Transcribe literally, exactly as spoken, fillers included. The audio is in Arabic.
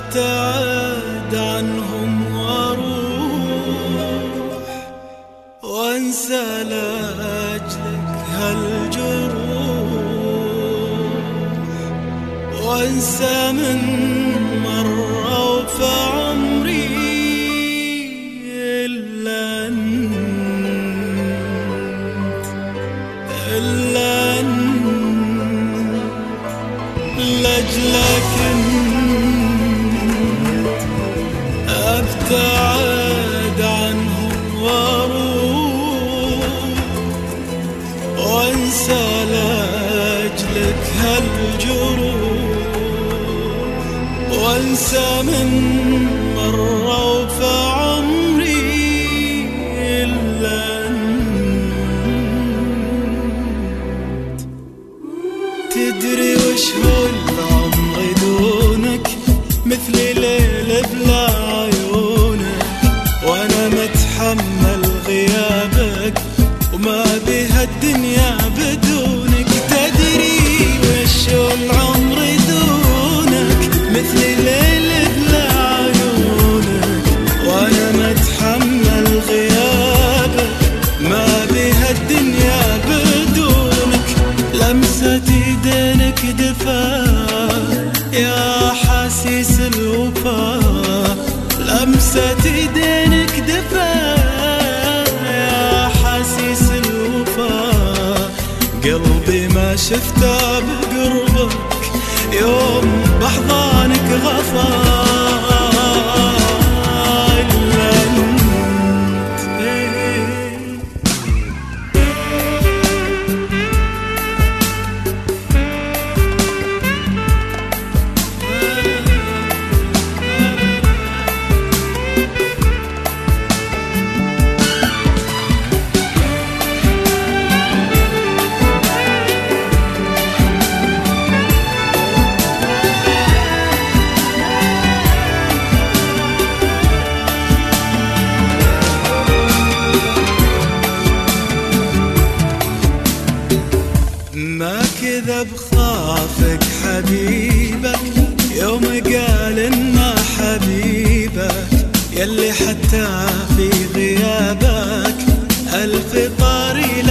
أبتعد عنهم وأروح وأنسى لأجلك هالجروح، وأنسى من مروا في عمري إلا أنت، إلا أنت، لأجلك أبتعد عنهم وأروح وأنسى لأجلك هالجروح، وأنسى من مروا في عمري إلا أنت. تدري وش هو العمر دونك؟ مثل ليل بلا عيونك، وانا متحمل غيابك وما بها الدنيا بدونك. تدري وش هو العمر دونك؟ مثل ليل بلا عيونك، وانا متحمل غيابك ما بها الدنيا بدونك. لمسة ايدينك دفا يا حاسس الوفا، لمسة ايدينك دفا يا حاسس الوفا. قلبي ما شفته بقربك يوم بحضانك غفا إلا أنت. ما كذب خافك حبيبك يوم قال إنه حبيبك، يلي حتى في غيابك ألف طاري